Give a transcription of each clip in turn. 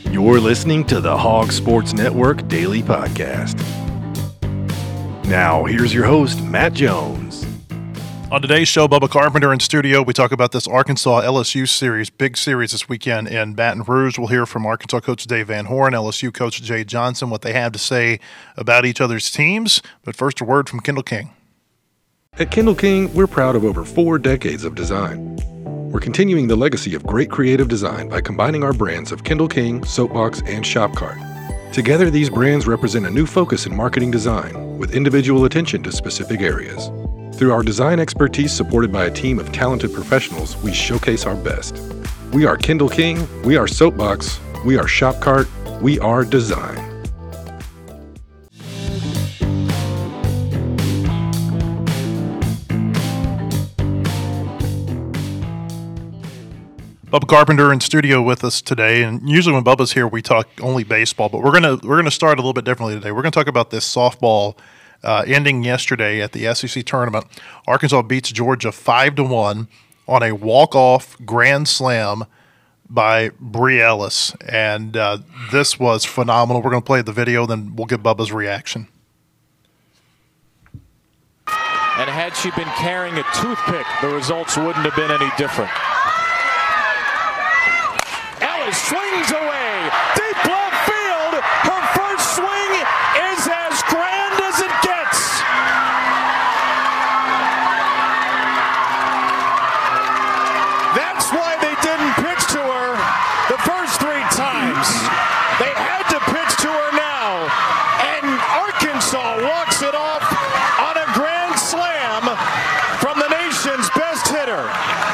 You're listening to the Hog Sports Network Daily Podcast. Now, here's your host, Matt Jones. On today's show, Bubba Carpenter in studio. We talk about this Arkansas LSU series, big series this weekend in Baton Rouge. We'll hear from Arkansas coach Dave Van Horn, LSU coach Jay Johnson, what they have to say about each other's teams. But first, a word from Kendall King. At Kendall King, we're proud of over 4 decades of design. We're continuing the legacy of great creative design by combining our brands of Kendall King, Soapbox, and Shopcart. Together, these brands represent a new focus in marketing design with individual attention to specific areas. Through our design expertise supported by a team of talented professionals, we showcase our best. We are Kendall King, we are Soapbox, we are Shopcart, we are design. Bubba Carpenter in studio with us today, and usually when Bubba's here, we talk only baseball. But we're gonna start a little bit differently today. We're gonna talk about this softball ending yesterday at the SEC tournament. Arkansas beats Georgia 5-1 on a walk-off grand slam by Bree Ellis, and this was phenomenal. We're gonna play the video, then we'll get Bubba's reaction. And had she been carrying a toothpick, the results wouldn't have been any different. Swings away, deep left field. Her first swing is as grand as it gets. That's why they didn't pitch to her the first 3 times. They had to pitch to her now, and Arkansas walks it off on a grand slam from the nation's best hitter.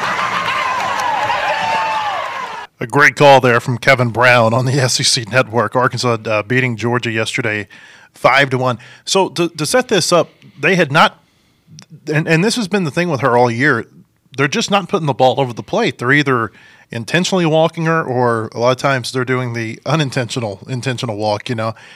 A great call there from Kevin Brown on the SEC Network. Arkansas beating Georgia yesterday 5-1. So to set this up, they had not, and this has been the thing with her all year, they're just not putting the ball over the plate. They're either intentionally walking her, or a lot of times they're doing the intentional walk,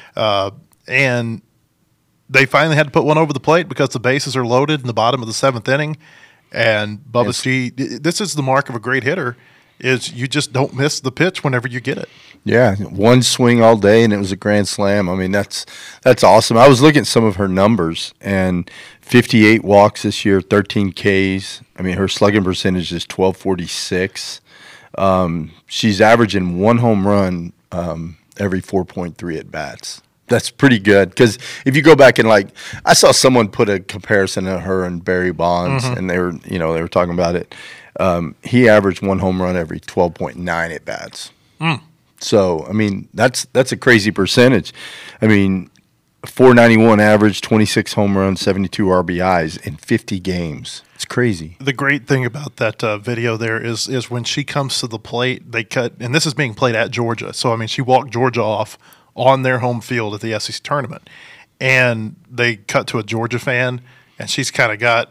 and they finally had to put one over the plate because the bases are loaded in the bottom of the 7th inning. And Bubba, this is the mark of a great hitter, is you just don't miss the pitch whenever you get it. Yeah, one swing all day, and it was a grand slam. I mean, that's awesome. I was looking at some of her numbers, and 58 walks this year, 13 Ks. I mean, her slugging percentage is .1246. She's averaging 1 home run every 4.3 at bats. That's pretty good, because if you go back and I saw someone put a comparison of her and Barry Bonds, and they were talking about it. He averaged 1 home run every 12.9 at bats. So I mean, that's a crazy percentage. I mean, 491 average, 26 home runs, 72 RBIs in 50 games. It's crazy. The great thing about that video there is when she comes to the plate, they cut, and this is being played at Georgia. So I mean, she walked Georgia off on their home field at the SEC tournament, and they cut to a Georgia fan, and she's kind of got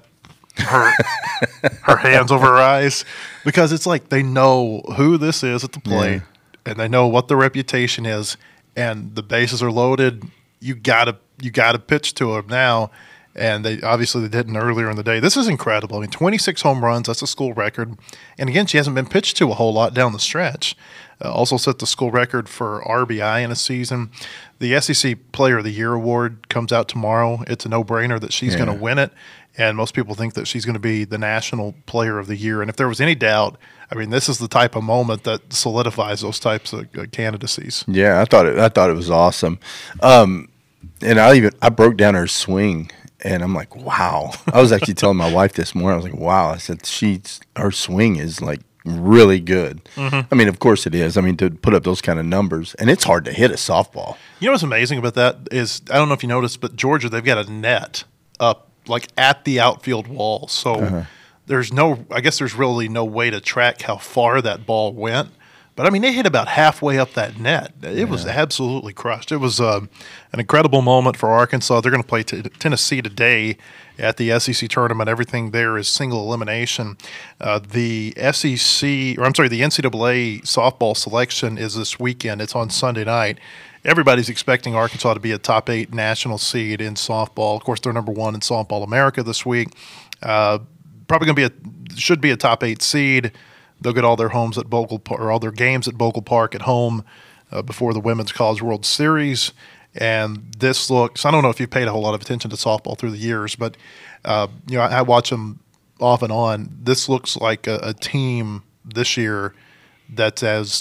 her hands over her eyes, because it's like they know who this is at the plate, and they know what the reputation is, and the bases are loaded. You gotta pitch to them now, and they didn't earlier in the day. This is incredible. I mean, 26 home runs, that's a school record, and again, she hasn't been pitched to a whole lot down the stretch. Also set the school record for RBI in a season. The SEC Player of the Year award comes out tomorrow. It's a no-brainer that she's going to win it, and most people think that she's going to be the National Player of the Year. And if there was any doubt, I mean, this is the type of moment that solidifies those types of candidacies. Yeah, I thought it was awesome, and I broke down her swing, and I'm like, wow. I was actually telling my wife this morning. I was like, wow. I said her swing is like really good. I mean, of course it is. I mean, to put up those kind of numbers, and it's hard to hit a softball. You know what's amazing about that is, I don't know if you noticed, but Georgia, they've got a net up like at the outfield wall. So I guess there's really no way to track how far that ball went. But, I mean, they hit about halfway up that net. It was absolutely crushed. It was an incredible moment for Arkansas. They're going to play Tennessee today at the SEC tournament. Everything there is single elimination. The NCAA softball selection is this weekend. It's on Sunday night. Everybody's expecting Arkansas to be a top 8 national seed in softball. Of course, they're number 1 in Softball America this week. Probably going to should be a top 8 seed. They'll get all their games at Bogle Park at home. before the Women's College World Series. And this looks, I don't know if you've paid a whole lot of attention to softball through the years, but I watch them off and on. This looks like a team this year that's as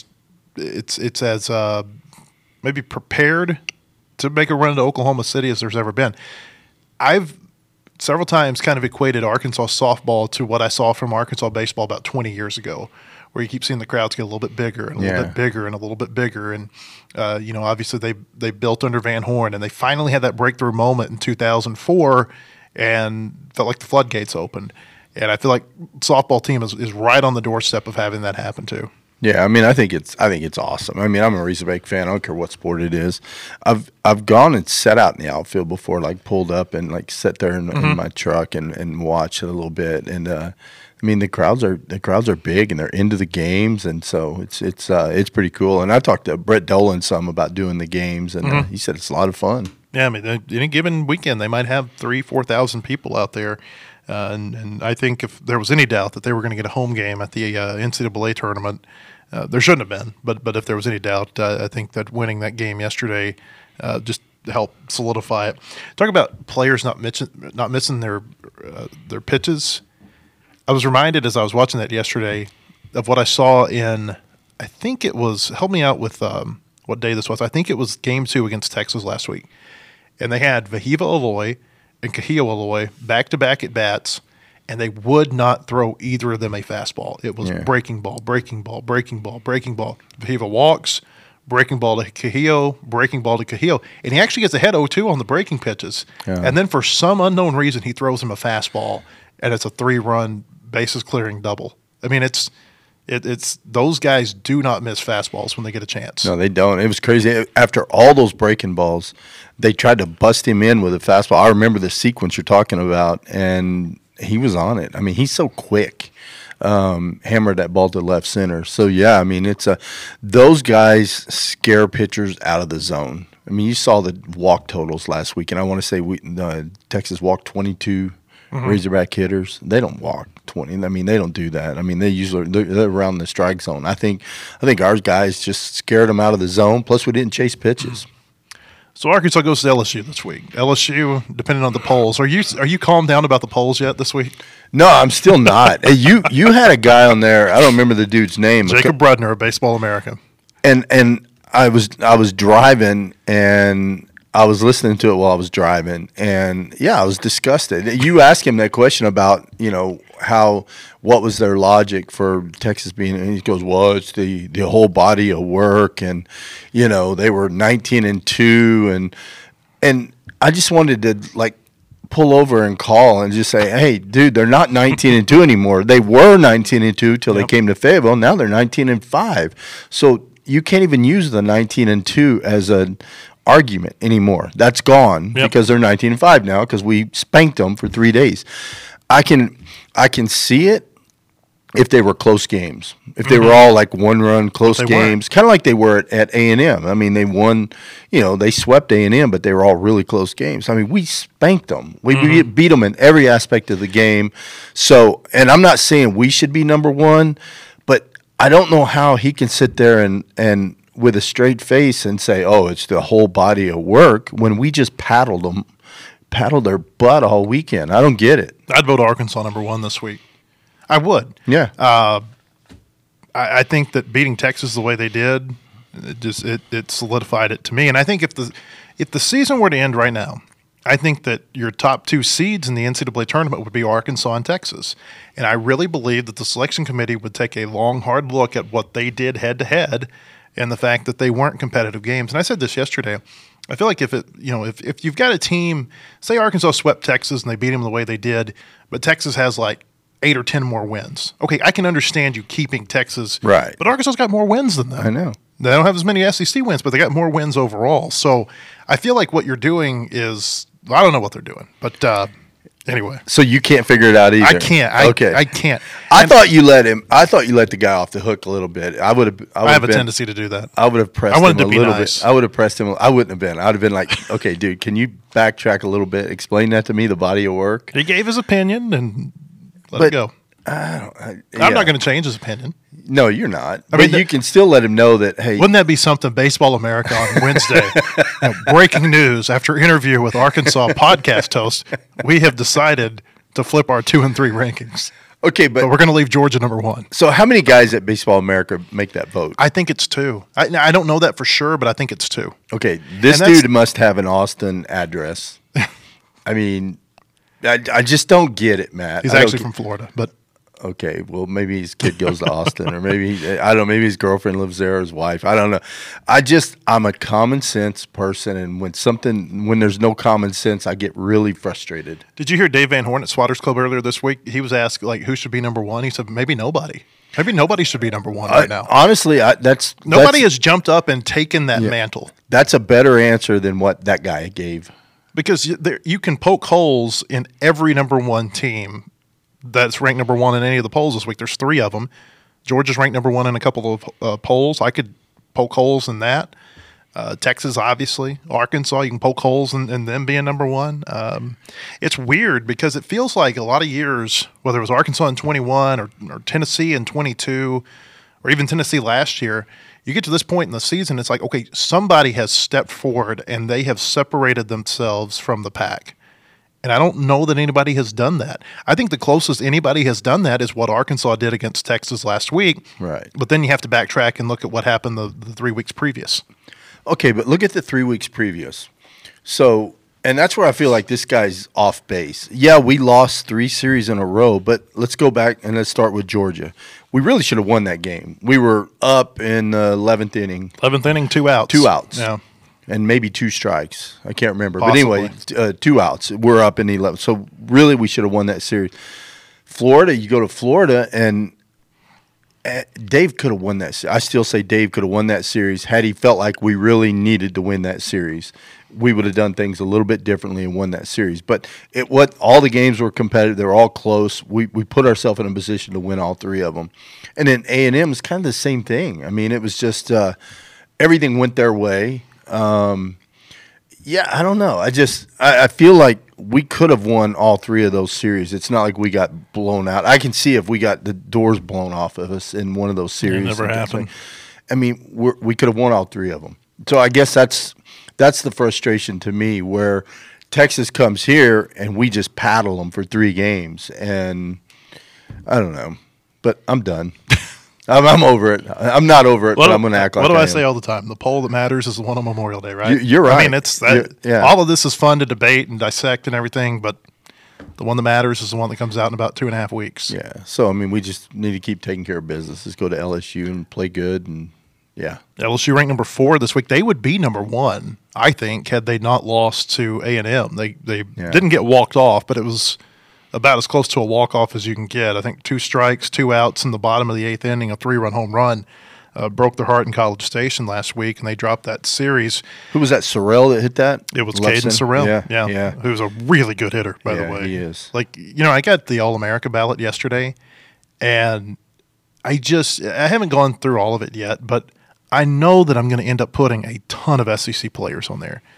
maybe prepared to make a run into Oklahoma City as there's ever been. I've several times kind of equated Arkansas softball to what I saw from Arkansas baseball about 20 years ago, where you keep seeing the crowds get a little bit bigger and a little bit bigger and a little bit bigger. And, obviously they built under Van Horn, and they finally had that breakthrough moment in 2004 and felt like the floodgates opened. And I feel like softball team is right on the doorstep of having that happen too. Yeah, I mean, I think it's awesome. I mean, I'm a Razorback fan. I don't care what sport it is. I've gone and sat out in the outfield before, like pulled up and like sat there in my truck and watched it a little bit. And I mean, the crowds are big and they're into the games, and so it's pretty cool. And I talked to Brett Dolan some about doing the games, and he said it's a lot of fun. Yeah, I mean, any given weekend they might have 3,000-4,000 people out there. And I think if there was any doubt that they were going to get a home game at the NCAA tournament, there shouldn't have been. But if there was any doubt, I think that winning that game yesterday just helped solidify it. Talk about players not missing their pitches. I was reminded as I was watching that yesterday of what I saw in, I think it was, help me out with what day this was. I think it was Game 2 against Texas last week. And they had Vahiva Aloy and Kahio Aloy back-to-back at bats, and they would not throw either of them a fastball. It was breaking ball, breaking ball, breaking ball, breaking ball. Vahiva walks, breaking ball to Kahio, breaking ball to Kahio, and he actually gets ahead 0-2 on the breaking pitches. Yeah. And then for some unknown reason, he throws him a fastball, and it's a 3-run bases-clearing double. I mean, it's those guys do not miss fastballs when they get a chance. No, they don't. It was crazy. After all those breaking balls, they tried to bust him in with a fastball. I remember the sequence you're talking about, and he was on it. I mean, he's so quick. Hammered that ball to left center. So, yeah, I mean, those guys scare pitchers out of the zone. I mean, you saw the walk totals last week, and I want to say Texas walked 22 Razorback hitters. They don't walk 20. I mean, they don't do that. I mean, they're around the strike zone. I think our guys just scared them out of the zone. Plus, we didn't chase pitches. So Arkansas goes to LSU this week. LSU, depending on the polls, are you calmed down about the polls yet this week? No, I'm still not. Hey, you had a guy on there. I don't remember the dude's name. Jacob Brudner of Baseball America. And I was driving and I was listening to it while I was driving, and I was disgusted. You asked him that question about, what was their logic for Texas being, and he goes, well, it's the whole body of work, and they were 19-2, and I just wanted to pull over and call and just say, hey, dude, they're not 19-2 anymore. They were 19-2 till they came to Fayetteville. Now they're 19-5. So you can't even use the 19-2 as an argument anymore. That's gone because they're 19-5 now because we spanked them for 3 days. I can see it if they were close games. If they were all like one-run close games, kind of like they were at A&M. I mean, they won, they swept A&M, but they were all really close games. I mean, we spanked them. We beat them in every aspect of the game. So, and I'm not saying we should be number one, but I don't know how he can sit there and with a straight face and say, oh, it's the whole body of work when we just paddled their butt all weekend. I don't get it. I'd vote Arkansas number one this week. I would. Yeah. I think that beating Texas the way they did, it solidified it to me. And I think if the season were to end right now, I think that your top two seeds in the NCAA tournament would be Arkansas and Texas. And I really believe that the selection committee would take a long, hard look at what they did head-to-head and the fact that they weren't competitive games. And I said this yesterday. I feel like if you've got a team, say Arkansas swept Texas and they beat them the way they did, but Texas has like 8 or 10 more wins. Okay, I can understand you keeping Texas. Right. But Arkansas's got more wins than them. I know. They don't have as many SEC wins, but they got more wins overall. So I feel like what you're doing is, I don't know what they're doing, but anyway. So you can't figure it out either. I can't. I can't. I thought you let the guy off the hook a little bit. I have a tendency to do that. I would have pressed him a little bit. I would have pressed him. I wouldn't have been. I would have been like, okay, dude, can you backtrack a little bit? Explain that to me, the body of work. He gave his opinion and let it go. I'm not going to change his opinion. No, you're not. I mean, but you can still let him know that, hey. Wouldn't that be something, Baseball America on Wednesday? Breaking news, after interview with Arkansas podcast host, we have decided to flip our 2 and 3 rankings. Okay, but we're going to leave Georgia number 1. So how many guys at Baseball America make that vote? I think it's 2. I don't know that for sure, but I think it's 2. Okay, this dude must have an Austin address. I mean, I just don't get it, Matt. He's actually from Florida, but okay, well, maybe his kid goes to Austin, or maybe I don't know. Maybe his girlfriend lives there, or his wife. I don't know. I'm a common sense person, and when there's no common sense, I get really frustrated. Did you hear Dave Van Horn at Swatters Club earlier this week? He was asked who should be number 1. He said maybe nobody. Maybe nobody should be number 1 right now. Honestly, nobody has jumped up and taken that mantle. That's a better answer than what that guy gave. Because you can poke holes in every number 1 team that's ranked number 1 in any of the polls this week. There's 3 of them. Georgia's ranked number 1 in a couple of polls. I could poke holes in that. Texas, obviously. Arkansas, you can poke holes in them being number 1. It's weird because it feels like a lot of years, whether it was Arkansas in 21 or Tennessee in 22 or even Tennessee last year, you get to this point in the season, it's like, okay, somebody has stepped forward and they have separated themselves from the pack. And I don't know that anybody has done that. I think the closest anybody has done that is what Arkansas did against Texas last week. Right. But then you have to backtrack and look at what happened the 3 weeks previous. Okay, but look at the 3 weeks previous. So, and that's where I feel like this guy's off base. Yeah, we lost 3 series in a row, but let's go back and let's start with Georgia. We really should have won that game. We were up in the 11th inning. 11th inning, 2 outs. 2 outs. Yeah. And maybe 2 strikes. I can't remember. Possibly. But anyway, 2 outs. We're up in the 11th. So really we should have won that series. Florida, you go to Florida, and Dave could have won that. I still say Dave could have won that series had he felt like we really needed to win that series. We would have done things a little bit differently and won that series. But all the games were competitive. They were all close. We put ourselves in a position to win all 3 of them. And then A&M was kind of the same thing. I mean, it was just everything went their way. Yeah, I don't know. I feel like we could have won all 3 of those series. It's not like we got blown out. I can see if we got the doors blown off of us in one of those series. It never happened. I mean, we could have won all 3 of them. So I guess that's the frustration to me, where Texas comes here and we just paddle them for 3 games, and I don't know. But I'm done. I'm over it. I'm not over it, but I'm going to act like What do I I am. say all the time? The poll that matters is the one on Memorial Day, right? You're right. I mean, it's that. Yeah. All of this is fun to debate and dissect and everything, but the one that matters is the one that comes out in about 2.5 weeks. Yeah. So, I mean, we just need to keep taking care of business. Let's go to LSU and play good, and yeah. LSU ranked number 4 this week. They would be number 1, I think, had they not lost to A&M. They didn't get walked off, but it was about as close to a walk-off as you can get. I think 2 strikes, 2 outs in the bottom of the 8th inning, a 3-run home run. Broke their heart in College Station last week, and they dropped that series. Who was that, Sorrell, that hit that? It was Caden Sorrell. Yeah. Who's a really good hitter, by the way. He is. Like, I got the All-America ballot yesterday, and I haven't gone through all of it yet, but I know that I'm going to end up putting a ton of SEC players on there.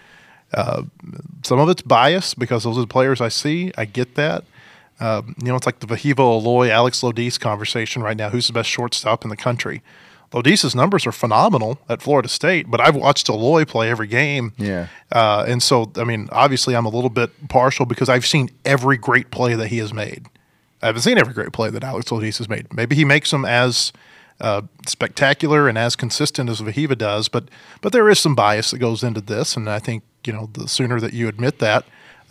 Some of it's biased because those are the players I see. I get that. It's like the Vahivo Aloy, Alex Lodis conversation right now. Who's the best shortstop in the country? Lodis's numbers are phenomenal at Florida State, but I've watched Aloy play every game. Yeah. And so, I mean, obviously I'm a little bit partial because I've seen every great play that he has made. I haven't seen every great play that Alex Lodis has made. Maybe he makes them as spectacular and as consistent as Vahiva does, but there is some bias that goes into this, and I think, the sooner that you admit that,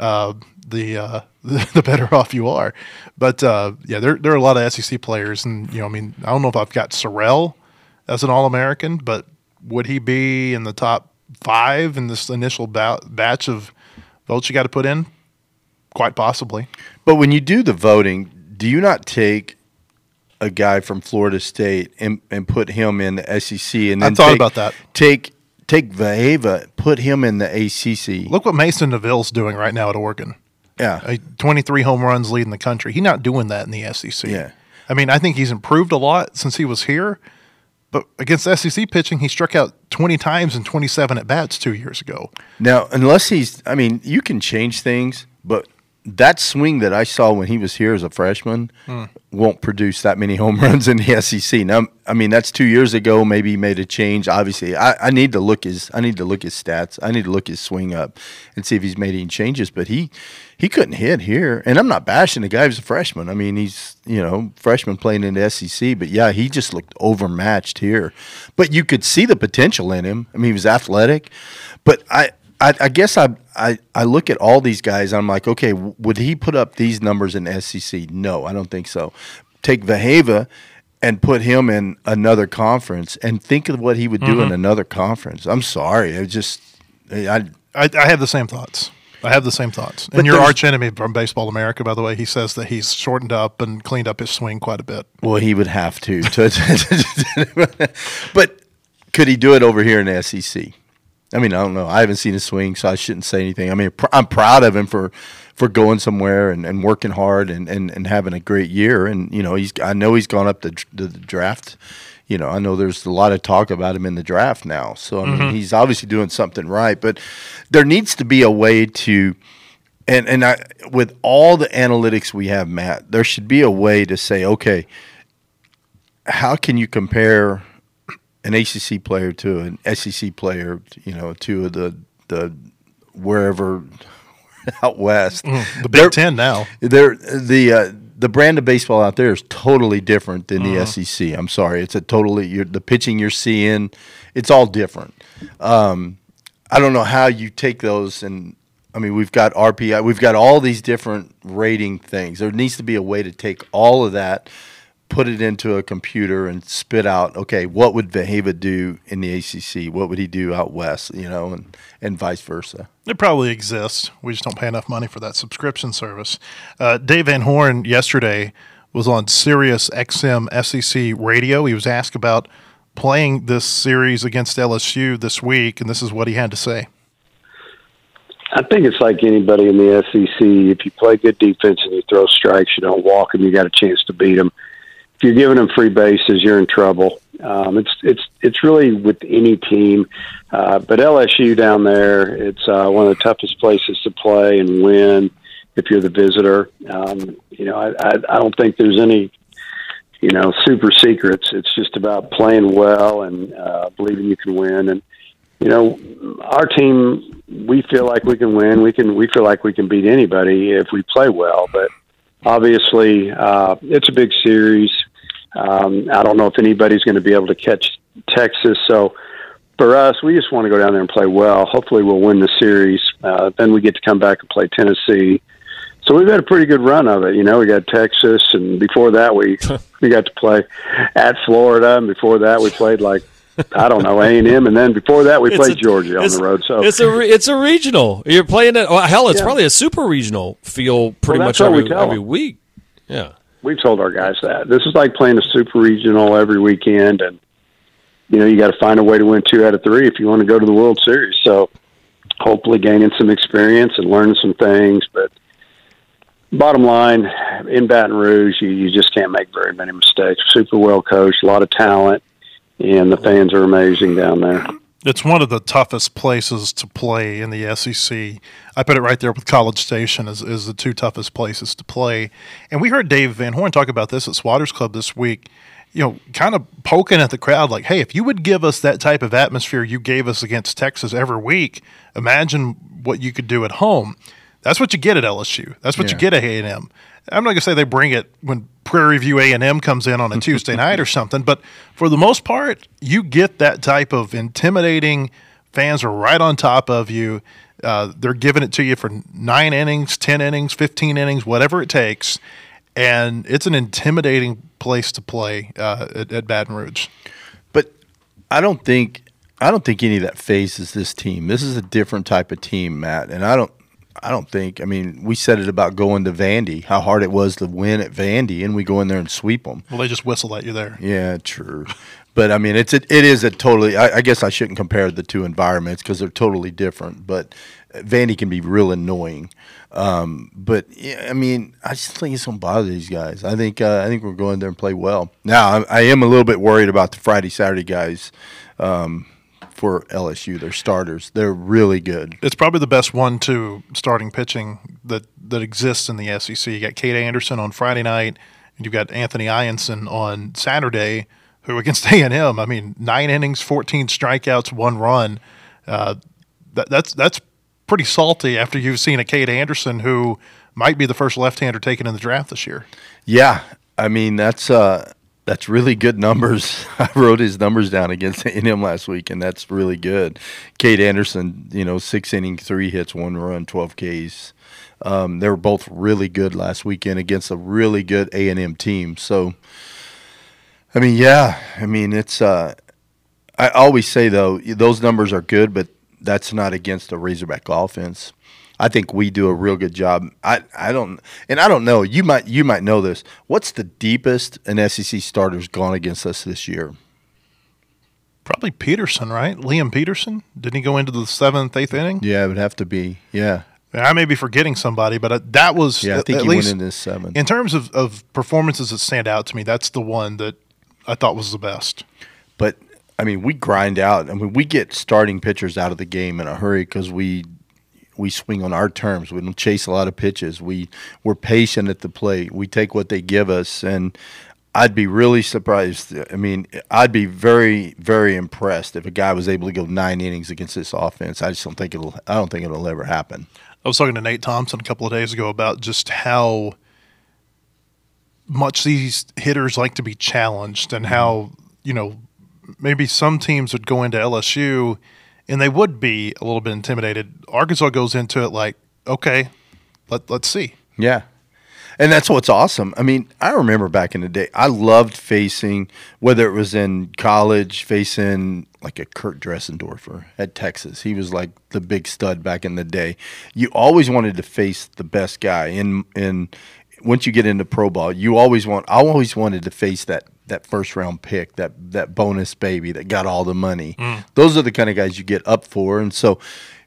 the better off you are. But there are a lot of SEC players, and I don't know if I've got Sorrell as an All-American, but would he be in the top 5 in this initial batch of votes you got to put in? Quite possibly. But when you do the voting, do you not take a guy from Florida State and put him in the SEC, and then I thought about that. Take Vahiva, put him in the ACC. Look what Mason Neville's doing right now at Oregon. Yeah. 23 home runs leading the country. He's not doing that in the SEC. Yeah. I mean, I think he's improved a lot since he was here, but against SEC pitching, he struck out 20 times in 27 at-bats 2 years ago. Now, unless you can change things, but that swing that I saw when he was here as a freshman won't produce that many home runs in the SEC. Now, I mean, that's 2 years ago. Maybe he made a change. Obviously, I need to look his stats. I need to look his swing up and see if he's made any changes. But he couldn't hit here, and I'm not bashing the guy who's a freshman. I mean, he's freshman playing in the SEC. But yeah, he just looked overmatched here. But you could see the potential in him. I mean, he was athletic. But I guess I look at all these guys, and I'm like, okay, would he put up these numbers in the SEC? No, I don't think so. Take Vejeva and put him in another conference and think of what he would do in another conference. I'm sorry. I have the same thoughts. And your arch enemy from Baseball America, by the way, he says that he's shortened up and cleaned up his swing quite a bit. Well, he would have to. But could he do it over here in the SEC? I mean, I don't know. I haven't seen his swing, so I shouldn't say anything. I mean, I'm proud of him for going somewhere and working hard and having a great year. And, I know he's gone up the draft. I know there's a lot of talk about him in the draft now. So, I mean, he's obviously doing something right. But there needs to be a way to – and with all the analytics we have, Matt, there should be a way to say, okay, how can you compare – an ACC player to an SEC player, to the wherever out west. The Big Ten now. The brand of baseball out there is totally different than the SEC. I'm sorry, it's the pitching you're seeing, it's all different. I don't know how you take those and. I mean, we've got RPI, we've got all these different rating things. There needs to be a way to take all of that, put it into a computer and spit out, okay, what would Vejeva do in the ACC? What would he do out west, and vice versa? It probably exists. We just don't pay enough money for that subscription service. Dave Van Horn yesterday was on Sirius XM SEC radio. He was asked about playing this series against LSU this week, and this is what he had to say. I think it's like anybody in the SEC. If you play good defense and you throw strikes, you don't walk them, you got a chance to beat them. If you're giving them free bases, you're in trouble. It's really with any team, but LSU down there, it's one of the toughest places to play and win if you're the visitor. I don't think there's any super secrets. It's just about playing well and believing you can win. And our team, we feel like we can win. We feel like we can beat anybody if we play well, but. Obviously, it's a big series. I don't know if anybody's going to be able to catch Texas. So for us, we just want to go down there and play well. Hopefully we'll win the series. Then we get to come back and play Tennessee. So we've had a pretty good run of it. We got Texas, and before that we got to play at Florida, and before that we played A&M, and then before that we played Georgia on the road. So it's a regional. You're playing it. Oh, hell, it's probably a super regional feel pretty much every week. Yeah, we've told our guys that this is like playing a super regional every weekend, and you got to find a way to win 2 out of 3 if you want to go to the World Series. So hopefully gaining some experience and learning some things. But bottom line, in Baton Rouge, you just can't make very many mistakes. Super well coached, a lot of talent. And the fans are amazing down there. It's one of the toughest places to play in the SEC. I put it right there with College Station as the 2 toughest places to play. And we heard Dave Van Horn talk about this at Swatters Club this week, kind of poking at the crowd like, hey, if you would give us that type of atmosphere you gave us against Texas every week, imagine what you could do at home. That's what you get at LSU. That's what you get at A&M. I'm not going to say they bring it when Prairie View A&M comes in on a Tuesday night or something, but for the most part, you get that type of intimidating. Fans are right on top of you. They're giving it to you for 9 innings, 10 innings, 15 innings, whatever it takes, and it's an intimidating place to play at Baton Rouge. But I don't think any of that phases this team. This is a different type of team, Matt, and I don't think. I mean, we said it about going to Vandy, how hard it was to win at Vandy, and we go in there and sweep them. Well, they just whistle at you there. Yeah, true. But, I mean, it is a totally – I guess I shouldn't compare the 2 environments because they're totally different. But Vandy can be real annoying. But, yeah, I mean, I just think it's going to bother these guys. I think we're going there and play well. Now, I am a little bit worried about the Friday, Saturday guys. for LSU. Their starters, they're really good. It's probably the best 1-2 starting pitching that exists in the SEC. You got Cade Anderson on Friday night, and you've got Anthony Ianson on Saturday, who against A&M, I mean, 9 innings, 14 strikeouts, 1 run. That's pretty salty after you've seen a Cade Anderson who might be the first left-hander taken in the draft this year. Yeah, I mean, that's really good numbers. I wrote his numbers down against A&M last week, and that's really good. Cade Anderson, 6 innings, 3 hits, 1 run, 12 Ks. They were both really good last weekend against a really good A&M team. So, I mean, it's I always say, though, those numbers are good, but that's not against a Razorback offense. I think we do a real good job. I don't know. You might know this. What's the deepest an SEC starter's gone against us this year? Probably Peterson, right? Liam Peterson. Didn't he go into the 7th, 8th inning? Yeah, it would have to be. Yeah. I may be forgetting somebody, but that was I think he went into the 7th. In terms of performances that stand out to me, that's the one that I thought was the best. But I mean, we grind out. I mean, we get starting pitchers out of the game in a hurry because we swing on our terms. We don't chase a lot of pitches. We're patient at the plate. We take what they give us, and I'd be really surprised. I mean, I'd be very, very impressed if a guy was able to go 9 innings against this offense. I don't think it'll ever happen. I was talking to Nate Thompson a couple of days ago about just how much these hitters like to be challenged, and how maybe some teams would go into LSU and they would be a little bit intimidated. Arkansas goes into it like, okay, let's see. Yeah. And that's what's awesome. I mean, I remember back in the day, I loved facing, whether it was in college, facing like a Kurt Dressendorfer at Texas. He was like the big stud back in the day. You always wanted to face the best guy. And once you get into pro ball, I always wanted to face that first-round pick, that bonus baby that got all the money. Those are the kind of guys you get up for. And so,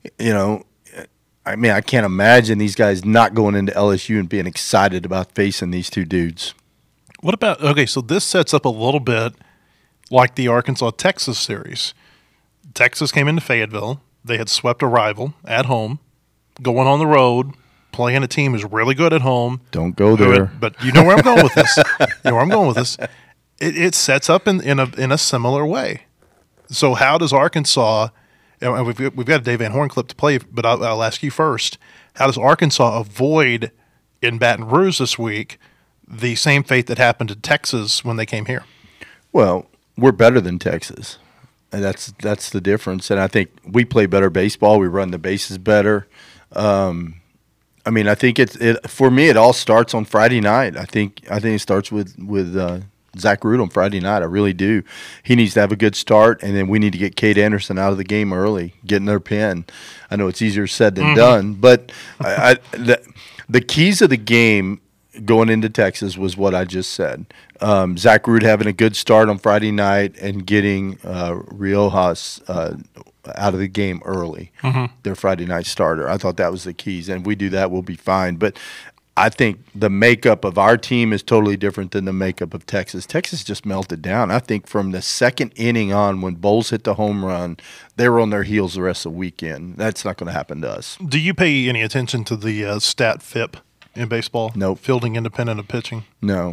I mean, I can't imagine these guys not going into LSU and being excited about facing these two dudes. What about – okay, so this sets up a little bit like the Arkansas-Texas series. Texas came into Fayetteville. They had swept a rival at home, going on the road, playing a team who's really good at home. Don't go there. But you know where I'm going with this. It sets up in a similar way. So how does Arkansas – and we've got a Dave Van Horn clip to play, but I'll ask you first. How does Arkansas avoid in Baton Rouge this week the same fate that happened to Texas when they came here? Well, we're better than Texas, and that's the difference. And I think we play better baseball. We run the bases better. I mean, I think for me, it all starts on Friday night. I think it starts with Zach Root on Friday night. I really do. He needs to have a good start, and then we need to get Cade Anderson out of the game early, get in their pen. I know it's easier said than done, but the keys of the game going into Texas was what I just said. Zach Root having a good start on Friday night and getting Riojas out of the game early, their Friday night starter. I thought that was the keys, and if we do that, we'll be fine. But I think the makeup of our team is totally different than the makeup of Texas. Texas just melted down. I think from the second inning on, when Bowles hit the home run, they were on their heels the rest of the weekend. That's not going to happen to us. Do you pay any attention to the stat FIP in baseball? No. Fielding independent of pitching? No.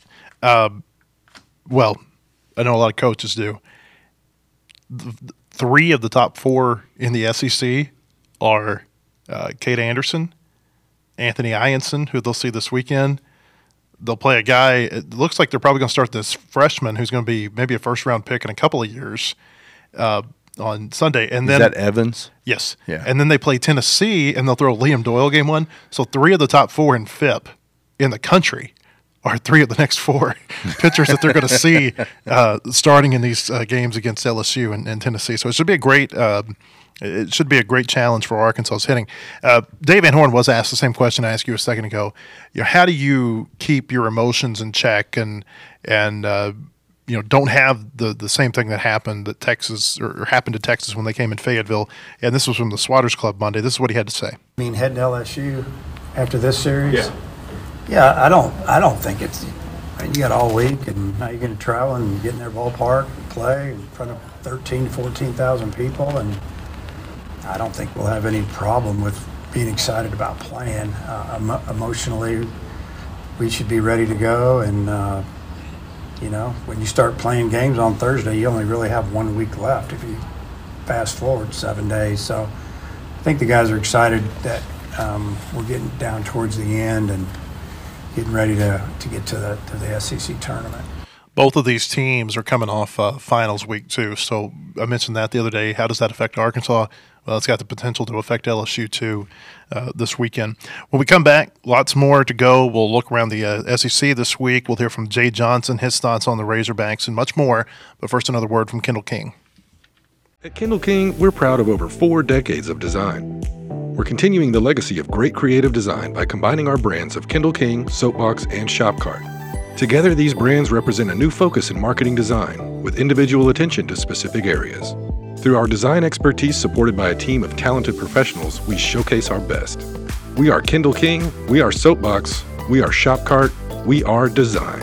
Well, I know a lot of coaches do. 3 of the top 4 in the SEC are Cade Anderson, Anthony Ianson, who they'll see this weekend. They'll play a guy, it looks like they're probably going to start this freshman who's going to be maybe a first-round pick in a couple of years on Sunday. And then, is that Evans? Yes. Yeah. And then they play Tennessee, and they'll throw Liam Doyle game 1. So 3 of the top 4 in FIP in the country are 3 of the next 4 pitchers that they're going to see starting in these games against LSU and Tennessee. So it should be a great challenge for Arkansas's hitting. Dave Van Horn was asked the same question I asked you a second ago. How do you keep your emotions in check and don't have the same thing that happened to Texas when they came in Fayetteville? And this was from the Swatters Club Monday. This is what he had to say. I mean, heading to LSU after this series. Yeah, I don't think it's. You got all week, and now you're going to travel and get in their ballpark, play in front of 13,000 to 14,000 people, and I don't think we'll have any problem with being excited about playing. Emotionally, we should be ready to go, and when you start playing games on Thursday, you only really have 1 week left if you fast forward 7 days. So I think the guys are excited that we're getting down towards the end and getting ready to get to the SEC tournament. Both of these teams are coming off finals week too. So I mentioned that the other day. How does that affect Arkansas? Well, it's got the potential to affect LSU too this weekend. When we come back, lots more to go. We'll look around the SEC this week. We'll hear from Jay Johnson, his thoughts on the Razorbacks, and much more. But first, another word from Kendall King. At Kendall King, we're proud of over 4 decades of design. We're continuing the legacy of great creative design by combining our brands of Kendall King, Soapbox, and Shopcart. Together, these brands represent a new focus in marketing design with individual attention to specific areas. Through our design expertise supported by a team of talented professionals, we showcase our best. We are Kendall King, we are Soapbox, we are Shopcart, we are design.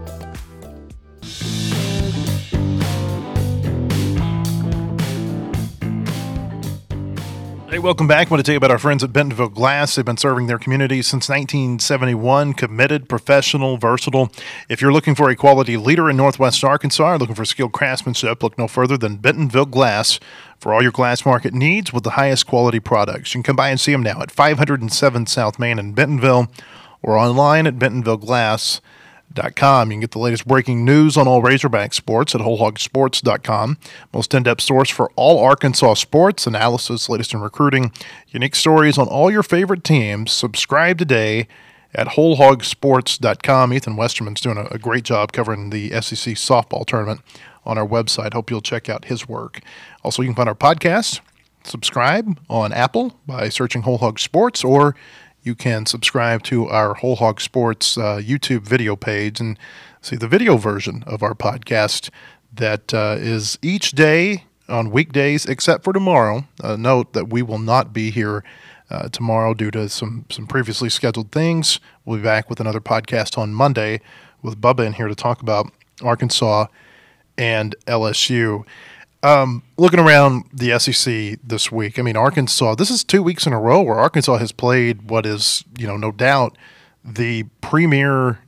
Hey, welcome back. I want to tell you about our friends at Bentonville Glass. They've been serving their community since 1971. Committed, professional, versatile. If you're looking for a quality leader in Northwest Arkansas, or looking for skilled craftsmanship, look no further than Bentonville Glass for all your glass market needs with the highest quality products. You can come by and see them now at 507 South Main in Bentonville or online at bentonvilleglass.com. You can get the latest breaking news on all Razorback sports at wholehogsports.com. Most in-depth source for all Arkansas sports, analysis, latest in recruiting, unique stories on all your favorite teams. Subscribe today at wholehogsports.com. Ethan Westerman's doing a great job covering the SEC softball tournament on our website. Hope you'll check out his work. Also, you can find our podcast. Subscribe on Apple by searching Whole Hog Sports, or you can subscribe to our Whole Hog Sports YouTube video page and see the video version of our podcast that is each day on weekdays except for tomorrow. Note that we will not be here tomorrow due to some previously scheduled things. We'll be back with another podcast on Monday with Bubba in here to talk about Arkansas and LSU. Looking around the SEC this week, I mean, Arkansas, this is 2 weeks in a row where Arkansas has played what is, no doubt the premier,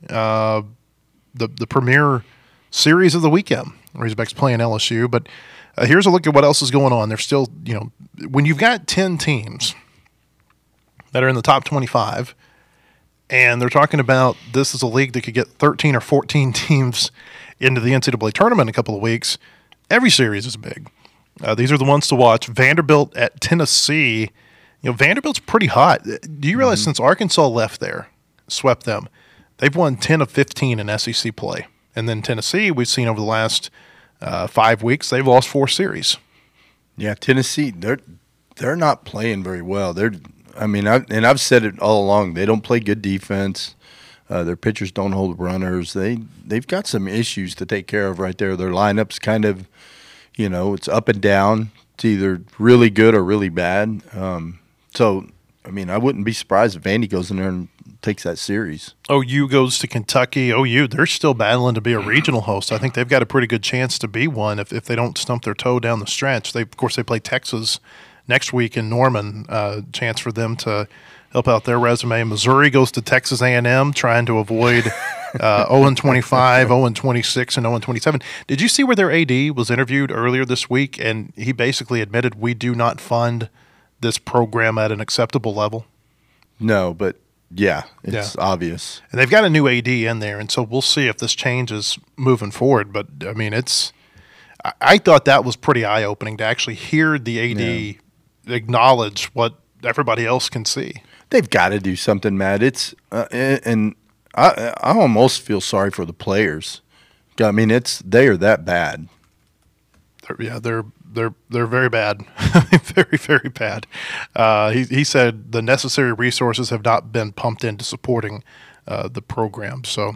the premier series of the weekend. Razorbacks playing LSU, but here's a look at what else is going on. There's still, when you've got 10 teams that are in the top 25, and they're talking about this is a league that could get 13 or 14 teams into the NCAA tournament in a couple of weeks. Every series is big. These are the ones to watch. Vanderbilt at Tennessee. Vanderbilt's pretty hot. Do you realize since Arkansas left there, swept them, they've won 10 of 15 in SEC play. And then Tennessee, we've seen over the last 5 weeks, they've lost 4 series. Yeah, Tennessee, they're not playing very well. I've said it all along. They don't play good defense. Their pitchers don't hold runners. They've got some issues to take care of right there. Their lineup's kind of, it's up and down. It's either really good or really bad. I wouldn't be surprised if Vandy goes in there and takes that series. OU goes to Kentucky. OU, they're still battling to be a regional host. I think they've got a pretty good chance to be one if they don't stump their toe down the stretch. Of course, they play Texas next week in Norman. Chance for them to help out their resume. Missouri goes to Texas A&M, trying to avoid 0-25, 0-26, and 0-27. Did you see where their AD was interviewed earlier this week, and he basically admitted we do not fund this program at an acceptable level? No, but it's obvious. And they've got a new AD in there, and so we'll see if this changes moving forward. But, I thought that was pretty eye-opening to actually hear the AD acknowledge what everybody else can see. They've got to do something, Matt. It's and I almost feel sorry for the players. They are that bad. They're very bad, very, very bad. He said the necessary resources have not been pumped into supporting the program. So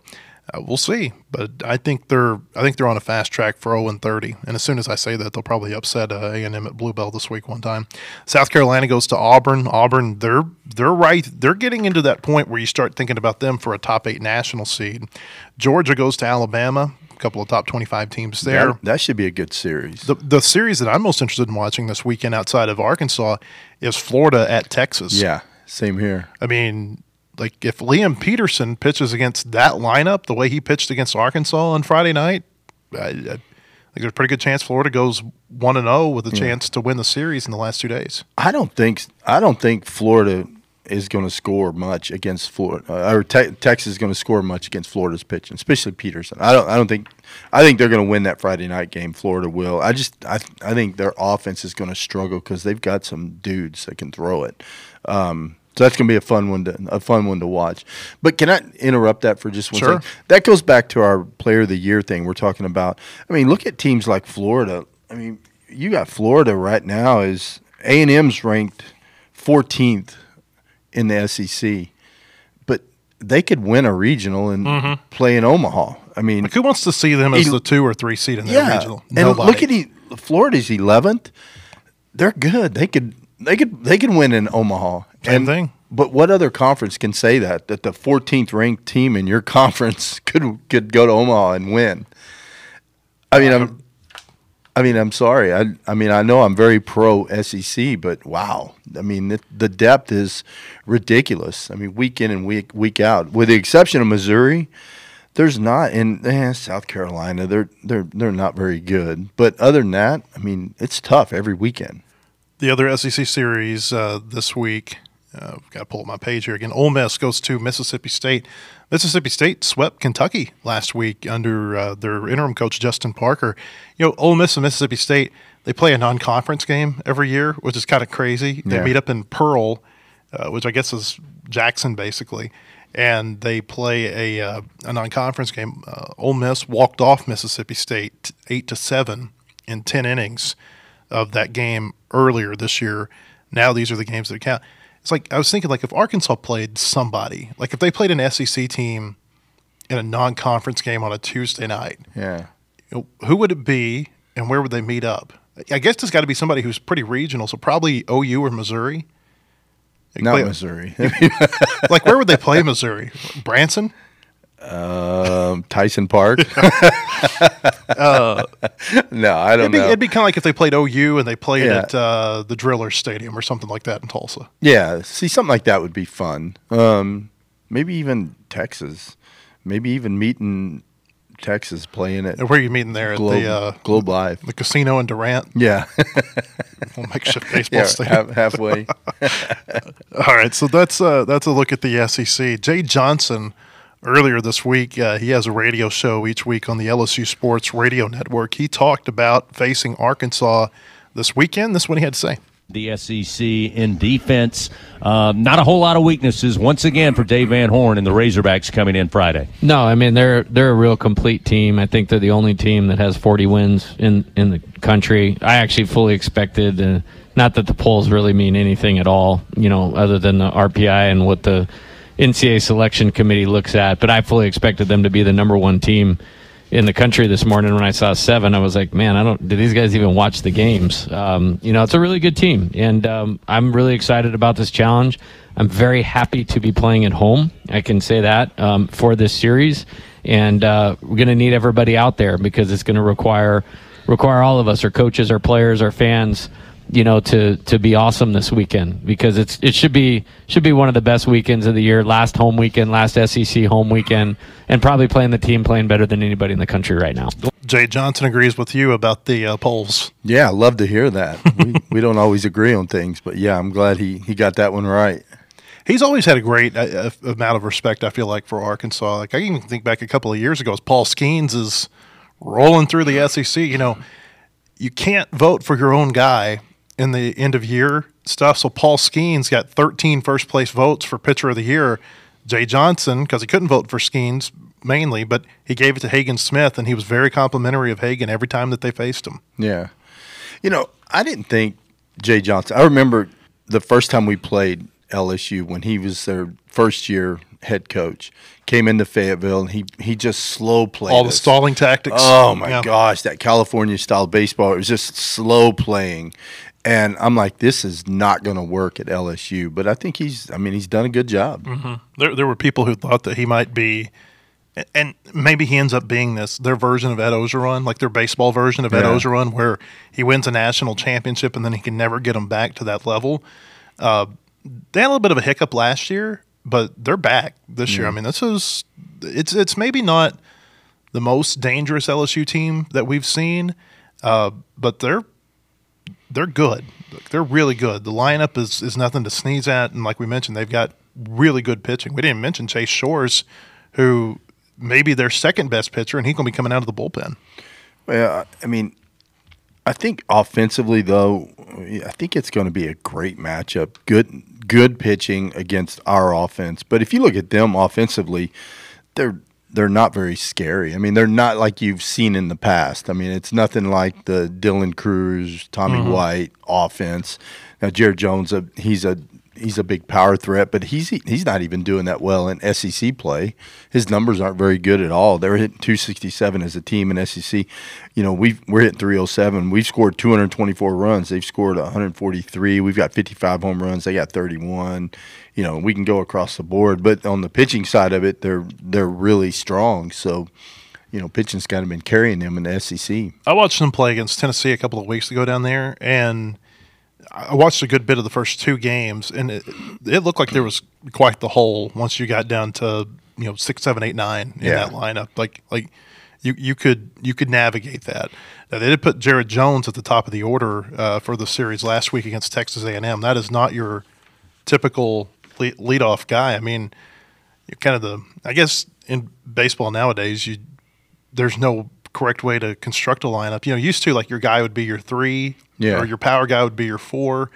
We'll see, but I think they're on a fast track for 0-30. And as soon as I say that, they'll probably upset A&M at Bluebell this week one time. South Carolina goes to Auburn. Auburn, they're right. They're getting into that point where you start thinking about them for a top 8 national seed. Georgia goes to Alabama. A couple of top 25 teams there. That should be a good series. The series that I'm most interested in watching this weekend outside of Arkansas is Florida at Texas. Yeah, same here. I mean, like if Liam Peterson pitches against that lineup the way he pitched against Arkansas on Friday night, I think there's a pretty good chance Florida goes 1-0 with a chance to win the series in the last 2 days. I don't think Florida is going to score much against Florida, or Texas is going to score much against Florida's pitching, especially Peterson. I think they're going to win that Friday night game. Florida will. I think their offense is going to struggle because they've got some dudes that can throw it. So that's going to be a fun one to watch. But can I interrupt that for just one second? That goes back to our Player of the Year thing we're talking about. I mean, look at teams like Florida. I mean, you got Florida right now is A&M's ranked 14th in the SEC, but they could win a regional and play in Omaha. I mean, like who wants to see them as the 2 or 3 seed in their regional? Nobody. And look at Florida's 11th. They're good. They could win in Omaha. Same thing. But what other conference can say that the 14th ranked team in your conference could go to Omaha and win? I'm sorry. I know I'm very pro SEC, but wow. I mean, the depth is ridiculous. I mean, week in and week out, with the exception of Missouri, there's not. In South Carolina, they're not very good. But other than that, I mean, it's tough every weekend. The other SEC series this week, I've got to pull up my page here again. Ole Miss goes to Mississippi State. Mississippi State swept Kentucky last week under their interim coach, Justin Parker. You know, Ole Miss and Mississippi State, they play a non-conference game every year, which is kind of crazy. They meet up in Pearl, which I guess is Jackson, basically, and they play a non-conference game. Ole Miss walked off Mississippi State 8-7 in 10 innings of that game earlier this year. Now these are the games that count. It's like I was thinking, like if Arkansas played somebody, like if they played an SEC team in a non-conference game on a Tuesday night, who would it be and where would they meet up? I guess there's got to be somebody who's pretty regional, so probably OU or Missouri. Missouri. Like where would they play Missouri? Branson? Tyson Park. No, I don't know. It'd be kind of like if they played OU and they played at the Driller Stadium or something like that in Tulsa. Yeah, see, something like that would be fun. Maybe even Texas. Maybe even meeting Texas, playing it. And where are you meeting there? At the Globe Live. The casino in Durant? Yeah. Makeshift baseball stadium. Halfway. All right, so that's a look at the SEC. Jay Johnson, earlier this week, he has a radio show each week on the LSU Sports Radio Network. He talked about facing Arkansas this weekend. This is what he had to say. The SEC in defense, not a whole lot of weaknesses once again for Dave Van Horn and the Razorbacks coming in Friday. No, I mean they're a real complete team. I think they're the only team that has 40 wins in the country. I actually fully expected, not that the polls really mean anything at all, other than the RPI and what the NCAA selection committee looks at, but I fully expected them to be the number one team in the country this morning. When I saw 7, I was like, man, do these guys even watch the games? It's a really good team, and I'm really excited about this challenge. I'm very happy to be playing at home. I can say that for this series, and we're going to need everybody out there because it's going to require all of us, our coaches, our players, our fans, to be awesome this weekend, because it should be one of the best weekends of the year. Last home weekend, last SEC home weekend, and probably playing better than anybody in the country right now. Jay Johnson agrees with you about the polls. Yeah, I love to hear that. we don't always agree on things, but yeah, I'm glad he got that one right. He's always had a great amount of respect, I feel like, for Arkansas. Like I even think back a couple of years ago as Paul Skeens is rolling through the SEC. You can't vote for your own guy in the end of year stuff. So Paul Skeens got 13 first place votes for pitcher of the year. Jay Johnson, because he couldn't vote for Skeens mainly, but he gave it to Hagen Smith, and he was very complimentary of Hagen every time that they faced him. Yeah. I didn't think Jay Johnson – I remember the first time we played LSU when he was their first-year head coach. Came into Fayetteville, and he just slow played all the stalling tactics. Oh, my gosh, that California-style baseball, it was just slow playing. And I'm like, this is not going to work at LSU. But I think he's done a good job. Mm-hmm. There were people who thought that he might be, and maybe he ends up being their version of Ed Ogeron, like their baseball version of Ed Ogeron, where he wins a national championship and then he can never get them back to that level. They had a little bit of a hiccup last year, but they're back this year. I mean, it's maybe not the most dangerous LSU team that we've seen, but they're good. They're really good. The lineup is nothing to sneeze at, and like we mentioned, they've got really good pitching. We didn't mention Chase Shores, who may be their second best pitcher, and he's going to be coming out of the bullpen. Well, I mean, I think offensively, though, I think it's going to be a great matchup. Good pitching against our offense. But if you look at them offensively, they're not very scary. I mean, they're not like you've seen in the past. I mean, it's nothing like the Dylan Cruz, Tommy White offense. Now, Jared Jones, he's a big power threat, but he's not even doing that well in SEC play. His numbers aren't very good at all. They're hitting 267 as a team in SEC. You know, we're hitting 307. We've scored 224 runs. They've scored 143. We've got 55 home runs. They got 31. You know, we can go across the board. But on the pitching side of it, they're really strong. So, you know, pitching's kind of been carrying them in the SEC. I watched them play against Tennessee a couple of weeks ago down there, and I watched a good bit of the first two games, and it looked like there was quite the hole once you got down to 6, 7, 8, 9 in that lineup. Like you could navigate that. Now, they did put Jared Jones at the top of the order for the series last week against Texas A&M. That is not your typical leadoff guy. I mean, you're kind of I guess in baseball nowadays, there's no correct way to construct a lineup. Used to, like, your guy would be your 3, or your power guy would be your 4.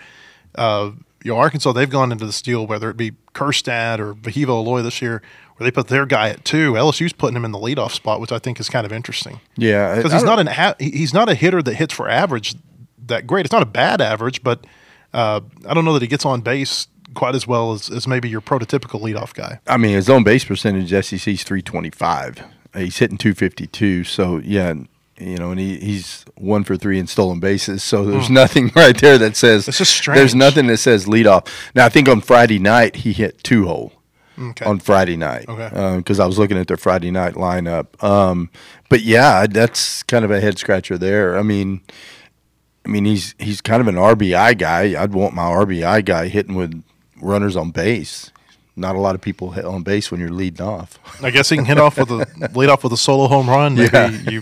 Arkansas, they've gone into this deal, whether it be Kerstad or Vahiva Aloy this year, where they put their guy at 2. LSU's putting him in the leadoff spot, which I think is kind of interesting. Yeah, because he's not a hitter that hits for average that great. It's not a bad average, but I don't know that he gets on base quite as well as maybe your prototypical leadoff guy. I mean, his own base percentage, SEC's 325. He's hitting 252. So yeah, and he's 1 for 3 in stolen bases. So there's nothing right there that says it's just strange. There's nothing that says leadoff. Now I think on Friday night he hit 2-hole. Okay. On Friday night, okay, because I was looking at their Friday night lineup. But yeah, that's kind of a head scratcher there. I mean, he's kind of an RBI guy. I'd want my RBI guy hitting with runners on base. Not a lot of people hit on base when you're leading off. I guess he can lead off with a solo home run. Maybe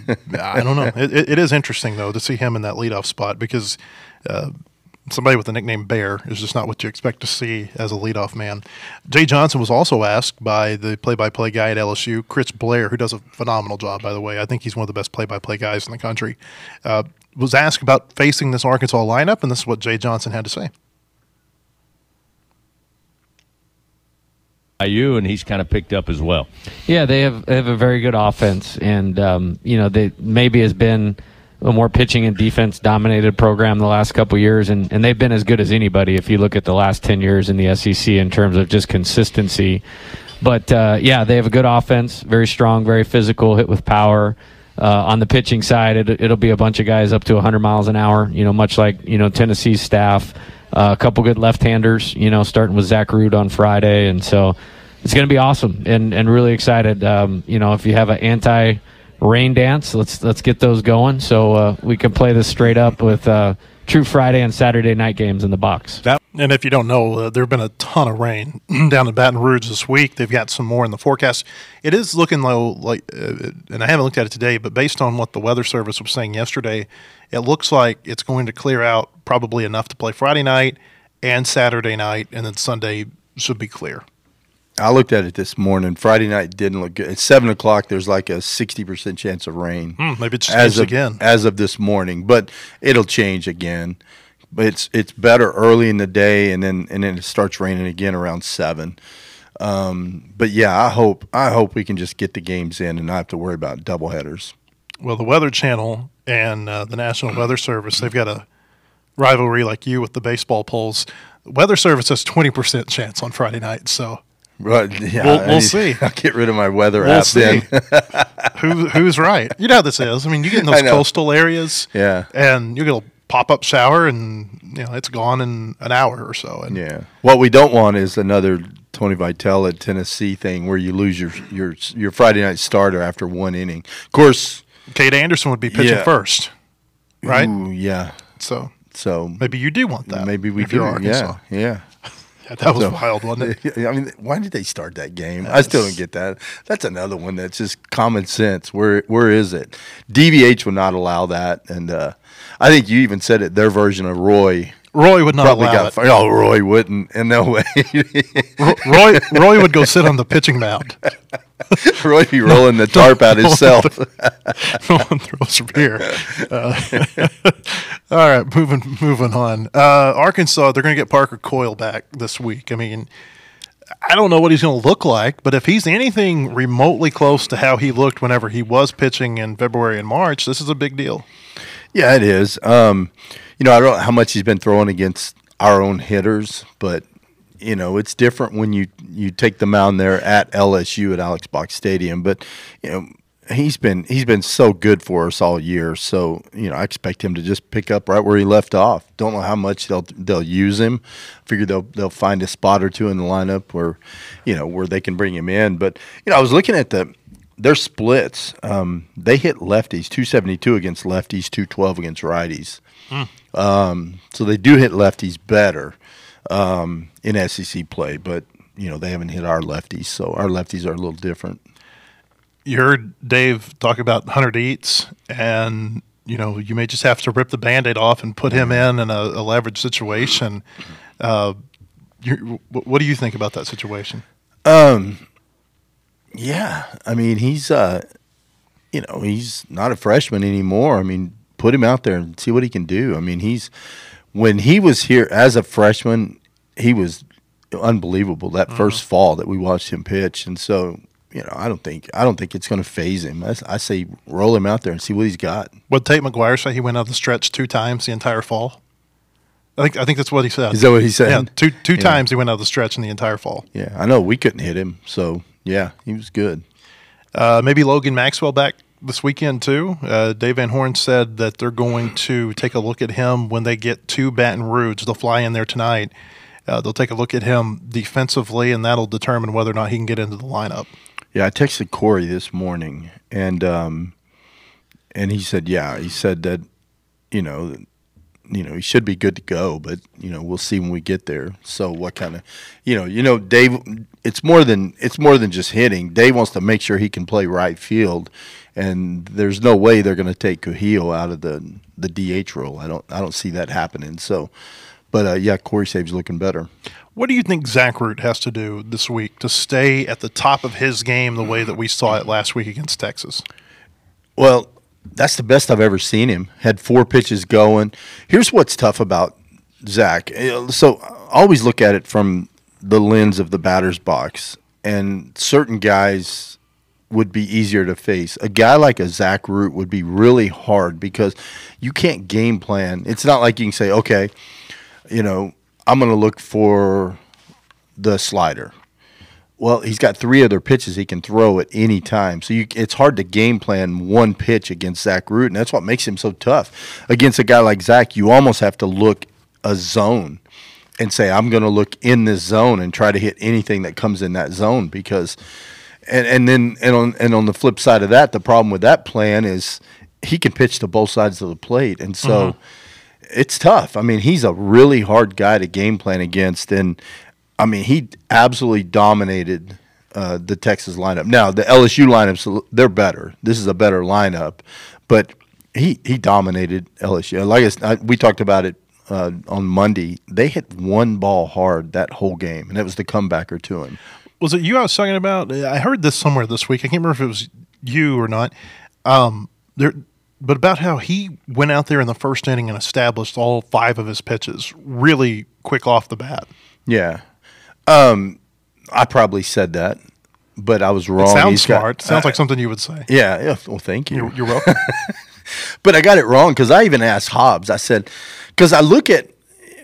I don't know. It is interesting though to see him in that leadoff spot because somebody with the nickname Bear is just not what you expect to see as a leadoff man. Jay Johnson was also asked by the play-by-play guy at LSU, Chris Blair, who does a phenomenal job, by the way. I think he's one of the best play-by-play guys in the country. Was asked about facing this Arkansas lineup, and this is what Jay Johnson had to say. And he's kind of picked up as well. Yeah, they have a very good offense, and they maybe has been a more pitching and defense dominated program the last couple of years, and they've been as good as anybody if you look at the last 10 years in the SEC in terms of just consistency. But they have a good offense, very strong, very physical, hit with power. On the pitching side, it'll be a bunch of guys up to 100 miles an hour, much like Tennessee's staff. A couple good left-handers, starting with Zach Root on Friday, and so it's going to be awesome and really excited. If you have an anti-rain dance, let's get those going so we can play this straight up with true Friday and Saturday night games in the box. And if you don't know, there have been a ton of rain down in Baton Rouge this week. They've got some more in the forecast. It is looking like, and I haven't looked at it today, but based on what the Weather Service was saying yesterday, it looks like it's going to clear out probably enough to play Friday night and Saturday night, and then Sunday should be clear. I looked at it this morning. Friday night didn't look good. At 7 o'clock, there's like a 60% chance of rain. Maybe it's changed again. As of this morning, but it'll change again. But it's better early in the day, and then it starts raining again around 7. But yeah, I hope we can just get the games in and not have to worry about doubleheaders. Well, the Weather Channel and the National Weather Service, they've got a rivalry like you with the baseball polls. Weather Service has 20% chance on Friday night, so right, yeah, we'll see. I'll get rid of my weather app then. Who's right? You know how this is. I mean, you get in those coastal areas, and you get a pop-up shower, and it's gone in an hour or so. And what we don't want is another Tony Vitello at Tennessee thing where you lose your Friday night starter after one inning. Of course, Cade Anderson would be pitching first, right? Ooh, yeah. So maybe you do want that. Maybe we do. Arkansas. Yeah. That was wild, wasn't it? I mean, why did they start that game? I still don't get that. That's another one that's just common sense. Where is it? DVH would not allow that, and I think you even said it. Their version of Roy. Roy would not allow it. Oh, Roy wouldn't. In no way. Roy would go sit on the pitching mound. Roy be rolling the tarp out himself. Rolling throws from here. All right, moving on. Arkansas, they're going to get Parker Coyle back this week. I mean, I don't know what he's going to look like, but if he's anything remotely close to how he looked whenever he was pitching in February and March, this is a big deal. Yeah, it is. I don't know how much he's been throwing against our own hitters, but it's different when you take the mound there at LSU at Alex Box Stadium. But he's been so good for us all year. So I expect him to just pick up right where he left off. Don't know how much they'll use him. Figure they'll find a spot or two in the lineup where where they can bring him in. But I was looking at their splits. They hit lefties 272 against lefties, 212 against righties. So they do hit lefties better in SEC play, but they haven't hit our lefties, so our lefties are a little different. You heard Dave talk about Hunter Dietz, and you may just have to rip the Band-Aid off and put him in a leverage situation. What do you think about that situation? Yeah, I mean he's he's not a freshman anymore. I mean, put him out there and see what he can do. I mean, when he was here as a freshman, he was unbelievable that first fall that we watched him pitch. And so, I don't think it's going to phase him. I say roll him out there and see what he's got. What Tate McGuire say? He went out the stretch 2 times the entire fall. I think that's what he said. Is that what he said? Yeah, two times he went out the stretch in the entire fall. Yeah, I know we couldn't hit him. So yeah, he was good. Maybe Logan Maxwell back this weekend too. Dave Van Horn said that they're going to take a look at him when they get to Baton Rouge. They'll fly in there tonight. They'll take a look at him defensively, and that'll determine whether or not he can get into the lineup. Yeah, I texted Corey this morning, and he said, he said that, he should be good to go, but we'll see when we get there. So what kind of, Dave, it's more than just hitting. Dave wants to make sure he can play right field, and there's no way they're going to take Cujillo out of the DH role. I don't see that happening. So, but Corey Save's looking better. What do you think Zach Root has to do this week to stay at the top of his game the way that we saw it last week against Texas? Well, that's the best I've ever seen him. Had 4 pitches going. Here's what's tough about Zach. So I always look at it from the lens of the batter's box, and certain guys would be easier to face. A guy like a Zach Root would be really hard because you can't game plan. It's not like you can say, okay, I'm going to look for the slider. Well, he's got 3 other pitches he can throw at any time. So it's hard to game plan one pitch against Zach Root, and that's what makes him so tough. Against a guy like Zach, you almost have to look a zone and say, I'm going to look in this zone and try to hit anything that comes in that zone because and on the flip side of that, the problem with that plan is he can pitch to both sides of the plate. And so it's tough. I mean, he's a really hard guy to game plan against, and I mean, he absolutely dominated the Texas lineup. Now, the LSU lineups, they're better. This is a better lineup, but he dominated LSU. Like we talked about it on Monday. They hit one ball hard that whole game, and it was the comebacker to him. Was it you I was talking about? I heard this somewhere this week. I can't remember if it was you or not. But about how he went out there in the first inning and established all 5 of his pitches really quick off the bat. Yeah. I probably said that, but I was wrong. It sounds smart. Sounds like something you would say. Yeah. Well, thank you. You're welcome. But I got it wrong because I even asked Hobbs. I said, because I look at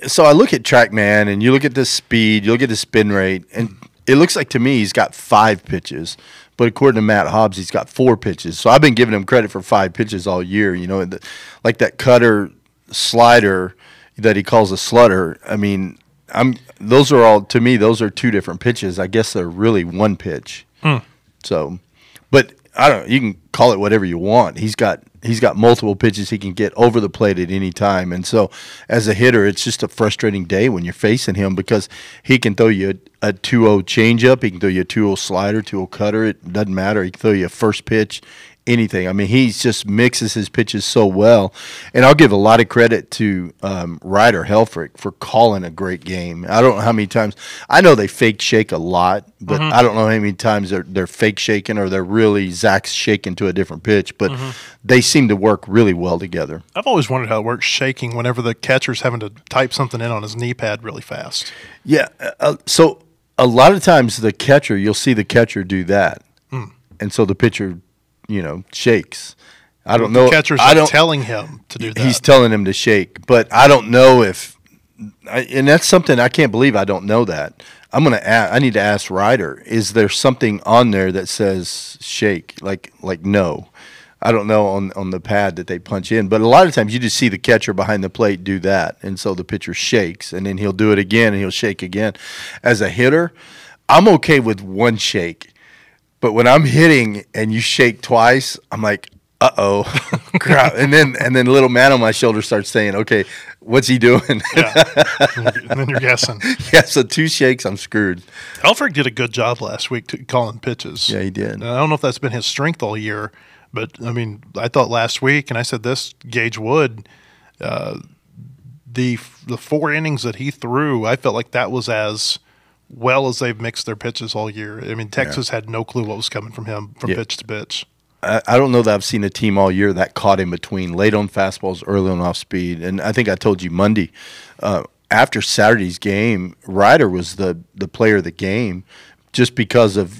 so I look at TrackMan, and you look at the speed, you look at the spin rate, and it looks like to me he's got 5 pitches. But according to Matt Hobbs, he's got 4 pitches. So I've been giving him credit for 5 pitches all year. You know, like that cutter slider that he calls a slutter. I mean, those are 2 different pitches. I guess they're really 1 pitch. So, but I don't know. You can call it whatever you want. He's got multiple pitches he can get over the plate at any time. And so as a hitter, it's just a frustrating day when you're facing him because he can throw you a 2-0 changeup. He can throw you a 2-0 slider, 2-0 cutter. It doesn't matter. He can throw you a first pitch, anything. I mean, he just mixes his pitches so well. And I'll give a lot of credit to Ryder Helfrich for calling a great game. I don't know how many times. I know they fake shake a lot, but I don't know how many times they're fake shaking or they're really Zach's shaking to a different pitch. But they seem to work really well together. I've always wondered how it works shaking whenever the catcher's having to type something in on his knee pad really fast. Yeah, so a lot of times you'll see the catcher do that. And so the pitcher shakes. I don't know. The catcher's telling him to do that. He's telling him to shake, but I don't know and that's something I can't believe I don't know that. I need to ask Ryder, is there something on there that says shake? Like no. I don't know on the pad that they punch in, but a lot of times you just see the catcher behind the plate do that, and so the pitcher shakes, and then he'll do it again, and he'll shake again. As a hitter, I'm okay with 1 shake. But when I'm hitting and you shake twice, I'm like, uh-oh. and then a little man on my shoulder starts saying, okay, what's he doing? Yeah. And then you're guessing. Yeah, so 2 shakes, I'm screwed. Helfrich did a good job last week calling pitches. Yeah, he did. And I don't know if that's been his strength all year, but, I mean, I thought last week, and I said this, Gage Wood, the 4 innings that he threw, I felt like that was as well as they've mixed their pitches all year. I mean, Texas had no clue what was coming from him from pitch to pitch. I don't know that I've seen a team all year that caught in between, late on fastballs, early on off speed. And I think I told you Monday, after Saturday's game, Ryder was the player of the game just because of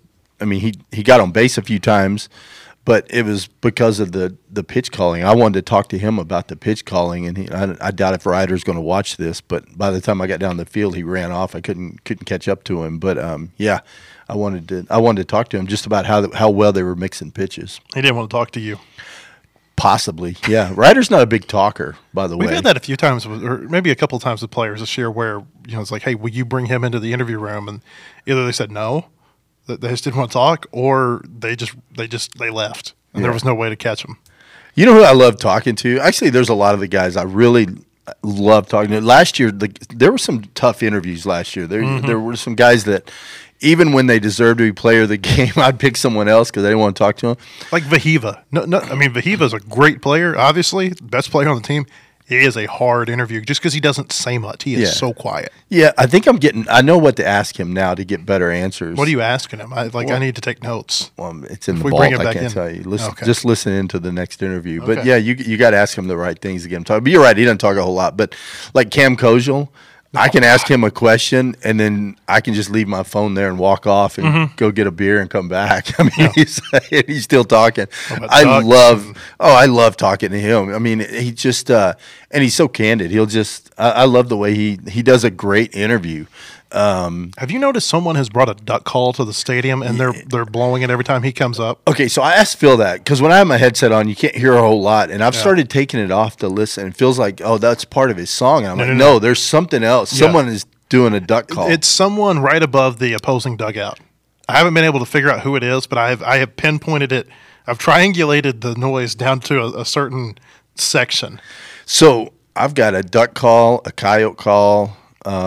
he got on base a few times, but it was because of the pitch calling. I wanted to talk to him about the pitch calling, and I doubt if Ryder's going to watch this, but by the time I got down the field, he ran off. I couldn't catch up to him. But, I wanted to talk to him just about how well they were mixing pitches. He didn't want to talk to you. Possibly, yeah. Ryder's not a big talker, by the way. We've had that a few times, or maybe a couple of times with players this year where, it's like, hey, will you bring him into the interview room? And either they said no, that they just didn't want to talk, or they left, and there was no way to catch them. You know who I love talking to? Actually, there's a lot of the guys I really love talking to. Last year, there were some tough interviews last year. There were some guys that, even when they deserved to be player of the game, I'd pick someone else because I didn't want to talk to him. Like Vahiva. No, I mean, Vahiva's a great player, obviously, best player on the team. It is a hard interview just because he doesn't say much. He is so quiet. Yeah, I think I know what to ask him now to get better answers. What are you asking him? I need to take notes. Well, it's in the vault. I can't tell you. Just listen into the next interview. But yeah, you got to ask him the right things to get him talking. But you're right, he doesn't talk a whole lot. But like Cam Kojal, I can ask him a question, and then I can just leave my phone there and walk off and go get a beer and come back. I mean, he's still talking. I love talking to him. I mean, he just and he's so candid. I love the way he does a great interview. Have you noticed someone has brought a duck call to the stadium and they're blowing it every time he comes up? Okay, so I asked Phil that because when I have my headset on, you can't hear a whole lot, and I've started taking it off to listen. It feels like, oh, that's part of his song. And I'm no, there's something else. Yeah. Someone is doing a duck call. It's someone right above the opposing dugout. I haven't been able to figure out who it is, but I have pinpointed it. I've triangulated the noise down to a certain section. So I've got a duck call, a coyote call.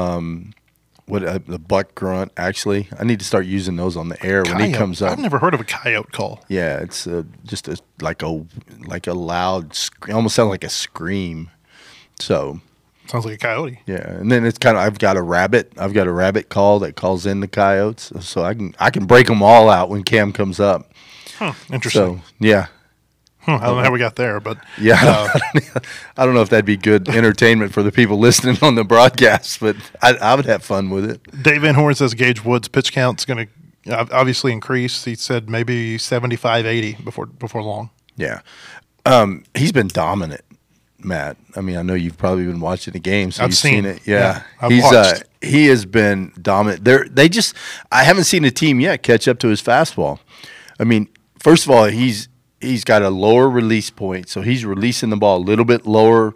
The buck grunt, actually. I need to start using those on the air when he comes up. I've never heard of a coyote call. Yeah, it's just like a loud, almost sounds like a scream. So sounds like a coyote. Yeah, and then it's kind of I've got a rabbit call that calls in the coyotes, so I can break them all out when Cam comes up. Interesting. So yeah. I don't know how we got there, but yeah, I don't know if that'd be good entertainment for the people listening on the broadcast, but I would have fun with it. Dave Van Horn says Gage Wood's pitch count's going to obviously increase. He said maybe 75, 80 before long. Yeah, he's been dominant. Matt. I mean, I know you've probably been watching the game, so I've you've seen it. Yeah, I've watched. He has been dominant. I haven't seen a team yet catch up to his fastball. I mean, first of all, he's got a lower release point, so he's releasing the ball a little bit lower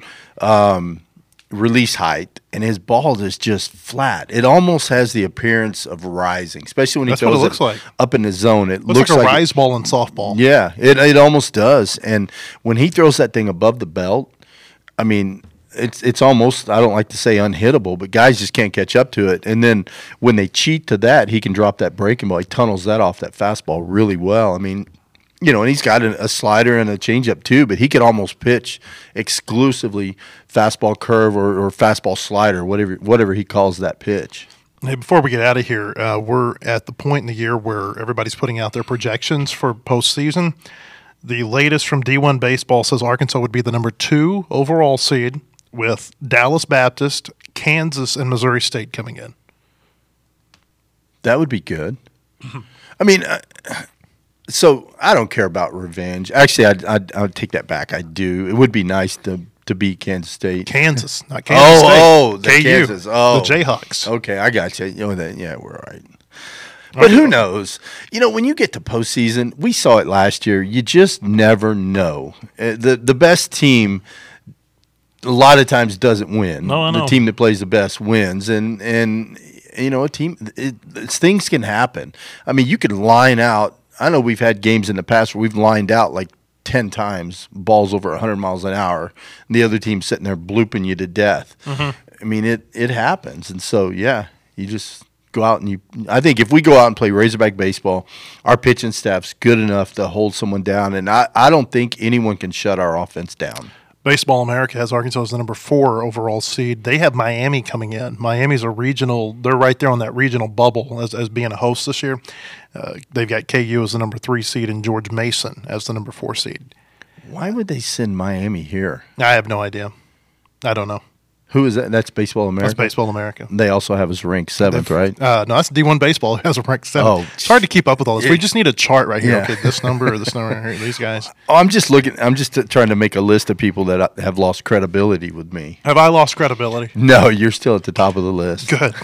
release height, and his ball is just flat. It almost has the appearance of rising, especially when he throws it looks like. Up in the zone. It looks like a rise ball in softball. Yeah, it almost does. And when he throws that thing above the belt, I mean, it's almost, I don't like to say unhittable, but guys just can't catch up to it. And then when they cheat to that, he can drop that breaking ball. He tunnels that off that fastball really well. I mean, you know, and he's got a slider and a changeup too, but he could almost pitch exclusively fastball curve or fastball slider, whatever he calls that pitch. Hey, before we get out of here, we're at the point in the year where everybody's putting out their projections for postseason. The latest from D1 Baseball says Arkansas would be the number 2 overall seed with Dallas Baptist, Kansas, and Missouri State coming in. That would be good. I mean, so I don't care about revenge. Actually, I'd take that back. I do. It would be nice to beat Kansas State. Kansas, not Kansas State. KU, Kansas. Oh, the Jayhawks. Okay, I got you. You know, yeah, we're all right. But who knows? You know, when you get to postseason, we saw it last year. You just never know. The best team a lot of times doesn't win. No, I know. The team that plays the best wins, and you know, things can happen. I mean, you can line out. I know we've had games in the past where we've lined out like 10 times, balls over 100 miles an hour, and the other team's sitting there blooping you to death. Mm-hmm. I mean, it happens. And so, yeah, you just go out and I think if we go out and play Razorback baseball, our pitching staff's good enough to hold someone down, and I don't think anyone can shut our offense down. Baseball America has Arkansas as the number 4 overall seed. They have Miami coming in. Miami's a regional. They're right there on that regional bubble as being a host this year. They've got KU as the number 3 seed and George Mason as the number 4 seed. Why would they send Miami here? I have no idea. I don't know. Who is that? That's Baseball America? That's Baseball America. They also have us ranked 7th, right? No, that's D1 Baseball who has us ranked 7th. Oh, it's hard to keep up with all this. We just need a chart right here. Yeah. Okay, this number or this number right here, these guys. Oh, I'm just trying to make a list of people that have lost credibility with me. Have I lost credibility? No, you're still at the top of the list. Good.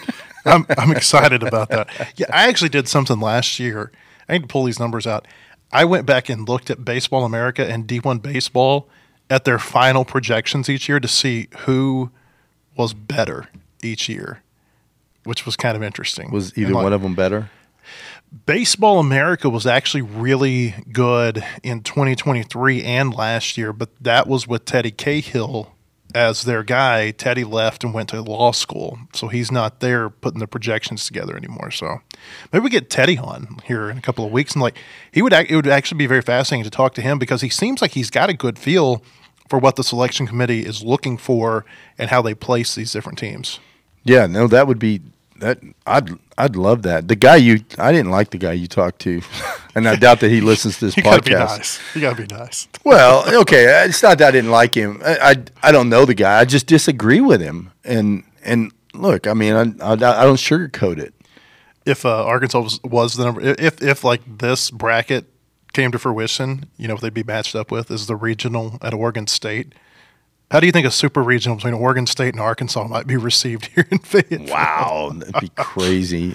I'm excited about that. Yeah, I actually did something last year. I need to pull these numbers out. I went back and looked at Baseball America and D1 Baseball at their final projections each year to see who was better each year, which was kind of interesting. Was either one of them better? Baseball America was actually really good in 2023 and last year, but that was with Teddy Cahill as their guy. Teddy left and went to law school, so he's not there putting the projections together anymore. So maybe we get Teddy on here in a couple of weeks, and it would actually be very fascinating to talk to him because he seems like he's got a good feel for what the selection committee is looking for and how they place these different teams. Yeah, no, that would be that. I'd love that. I didn't like the guy you talked to, and I doubt that he listens to this podcast. You gotta be nice. Well, okay, it's not that I didn't like him. I don't know the guy. I just disagree with him. And look, I mean, I don't sugarcoat it. If Arkansas was the number, if like this bracket came to fruition, you know what they'd be matched up with is the regional at Oregon State. How do you think a super regional between Oregon State and Arkansas might be received here in Fayetteville? Wow, that'd be crazy.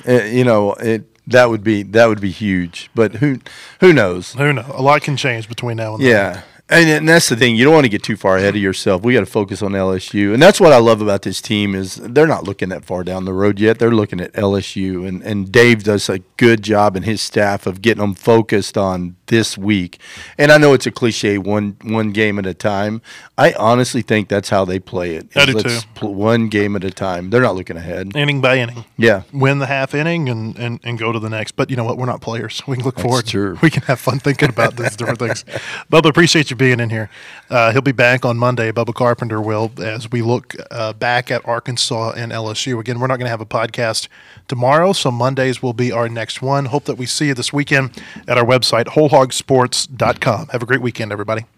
That would be huge. But who knows? Who knows? A lot can change between now and then. Yeah. And that's the thing. You don't want to get too far ahead of yourself. We got to focus on LSU. And that's what I love about this team is they're not looking that far down the road yet. They're looking at LSU. And Dave does a good job and his staff of getting them focused on this week. And I know it's a cliche, one game at a time. I honestly think that's how they play it. I do too. One game at a time. They're not looking ahead. Inning by inning. Yeah. Win the half inning and go to the next. But you know what? We're not players. We can look forward. True. We can have fun thinking about these different things. Bubba, appreciate you being in here. He'll be back on Monday. Bubba Carpenter will, as we look back at Arkansas and LSU. Again, we're not going to have a podcast tomorrow, so Mondays will be our next one. Hope that we see you this weekend at our website, wholehogsports.com. Have a great weekend, everybody.